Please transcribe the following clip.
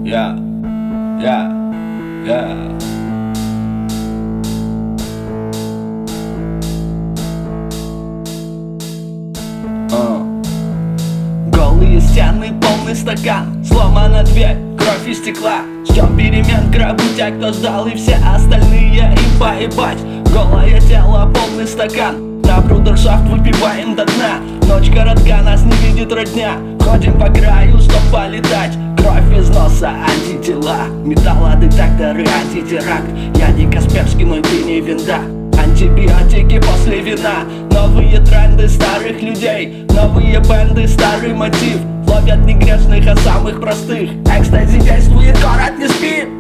Yeah, yeah, yeah. Голые стены, полный стакан, сломана дверь, кровь из стекла. Ждем перемен, гробу те, кто ждал, и все остальные им поебать. Голое тело, полный стакан, на брудершафт выпиваем до дна. Ночь коротка, нас не видит родня, ходим по краю, чтоб полетать. Кровь из носа, антитела, металлодетекторы, антитеракт. Я не Касперский, но ты не винда. Антибиотики после вина, новые тренды старых людей, новые бенды, старый мотив. Ловят не грешных, а самых простых. Экстази действует, город не спит.